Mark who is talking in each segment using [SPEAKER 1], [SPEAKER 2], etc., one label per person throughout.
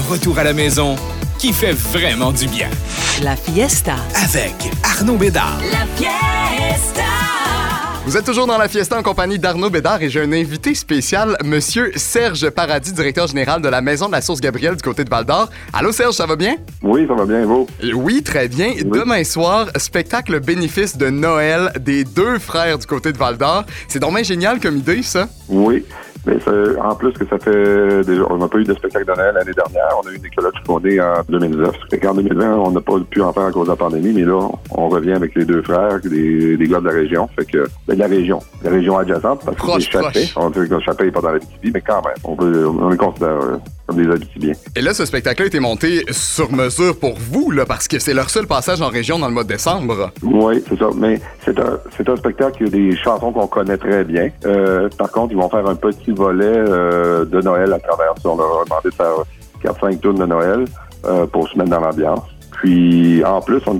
[SPEAKER 1] retour à la maison qui fait vraiment du bien.
[SPEAKER 2] La Fiesta.
[SPEAKER 1] Avec Arnaud Bédard.
[SPEAKER 2] La Fiesta.
[SPEAKER 3] Vous êtes toujours dans la Fiesta en compagnie d'Arnaud Bédard et j'ai un invité spécial, Monsieur Serge Paradis, directeur général de la Maison de la Source Gabriel du côté de Val-d'Or. Allô Serge, ça va bien?
[SPEAKER 4] Oui, ça va bien, vous?
[SPEAKER 3] Oui, très bien. Oui. Demain soir, spectacle bénéfice de Noël des deux frères du côté de Val-d'Or. C'est donc bien génial comme idée, ça?
[SPEAKER 4] Oui. Mais en plus que ça fait déjà, on n'a pas eu de spectacle de Noël l'année dernière. On a eu une écologie fondée en 2019. En 2020, on n'a pas pu en faire à cause de la pandémie, mais là, on revient avec les deux frères, des gars de la région. Fait que, de la région adjacente, parce que c'est Chapey. On dit que Chapey n'est pas dans l'Abitibi, mais quand même, on les considère comme des Abitibiens.
[SPEAKER 3] Et là, ce spectacle-là a été monté sur mesure pour vous, là, parce que c'est leur seul passage en région dans le mois de décembre.
[SPEAKER 4] Oui, c'est ça. Mais c'est un spectacle qui a des chansons qu'on connaît très bien. Par contre, ils vont faire un petit volet de Noël à travers. On leur a demandé de faire 4-5 tours de Noël pour se mettre dans l'ambiance. Puis, en plus, on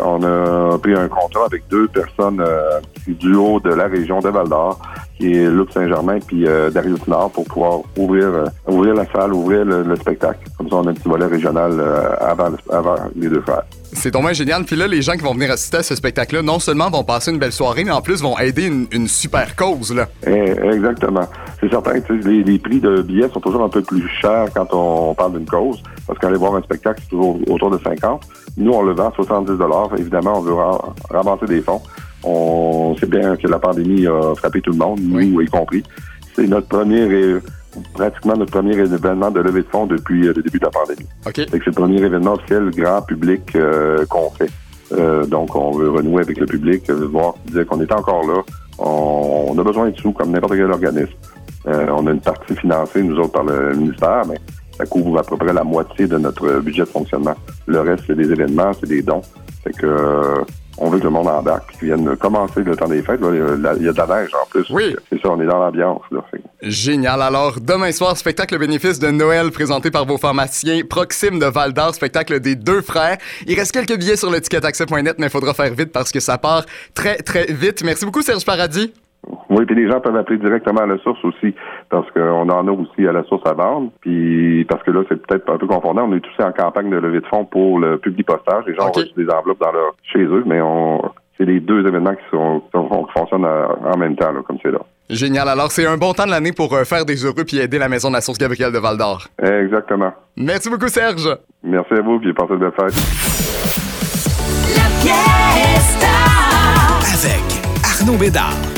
[SPEAKER 4] a pris un contrat avec deux personnes du haut de la région de Val-d'Or, qui est Luc Saint-Germain puis Darius Nord, pour pouvoir ouvrir la salle, ouvrir le spectacle. Comme ça, on a un petit volet régional avant les deux frères.
[SPEAKER 3] C'est dommage génial. Puis là, les gens qui vont venir assister à ce spectacle-là, non seulement vont passer une belle soirée, mais en plus vont aider une super cause, là.
[SPEAKER 4] Exactement. C'est certain que les prix de billets sont toujours un peu plus chers quand on parle d'une cause, parce qu'aller voir un spectacle, c'est toujours autour de 50. Nous, on le vend à 70 $. Évidemment, on veut ramasser des fonds. On sait bien que la pandémie a frappé tout le monde, nous y compris. C'est pratiquement notre premier événement de levée de fonds depuis le début de la pandémie.
[SPEAKER 3] Okay.
[SPEAKER 4] C'est le premier événement officiel grand public qu'on fait. Donc, on veut renouer avec le public, dire qu'on est encore là. On a besoin de sous, comme n'importe quel organisme. On a une partie financée, nous autres, par le ministère, mais ça couvre à peu près la moitié de notre budget de fonctionnement. Le reste, c'est des événements, c'est des dons. Fait que on veut que le monde embarque, qu'ils viennent commencer le temps des fêtes. Là, il y a de la neige en plus.
[SPEAKER 3] Oui.
[SPEAKER 4] C'est ça, on est dans l'ambiance. Là,
[SPEAKER 3] Génial. Alors, demain soir, spectacle bénéfice de Noël présenté par vos pharmaciens Proxime de Val-d'Or, spectacle des deux frères. Il reste quelques billets sur le ticketaccès.net, mais il faudra faire vite parce que ça part très, très vite. Merci beaucoup, Serge Paradis.
[SPEAKER 4] Oui, puis les gens peuvent appeler directement à la source aussi, parce qu'on en a aussi à la source à vendre, puis parce que là, c'est peut-être un peu confondant. On est aussi en campagne de levée de fonds pour le Publipostage. Les gens ont reçu des enveloppes chez eux, mais c'est les deux événements qui fonctionnent en même temps, là, comme c'est là.
[SPEAKER 3] Génial. Alors, c'est un bon temps de l'année pour faire des heureux puis aider la Maison de la Source Gabriel de Val-d'Or.
[SPEAKER 4] Exactement.
[SPEAKER 3] Merci beaucoup, Serge.
[SPEAKER 4] Merci à vous, puis passez de belles fêtes.
[SPEAKER 2] La Fiesta.
[SPEAKER 1] Avec Arnaud Bédard.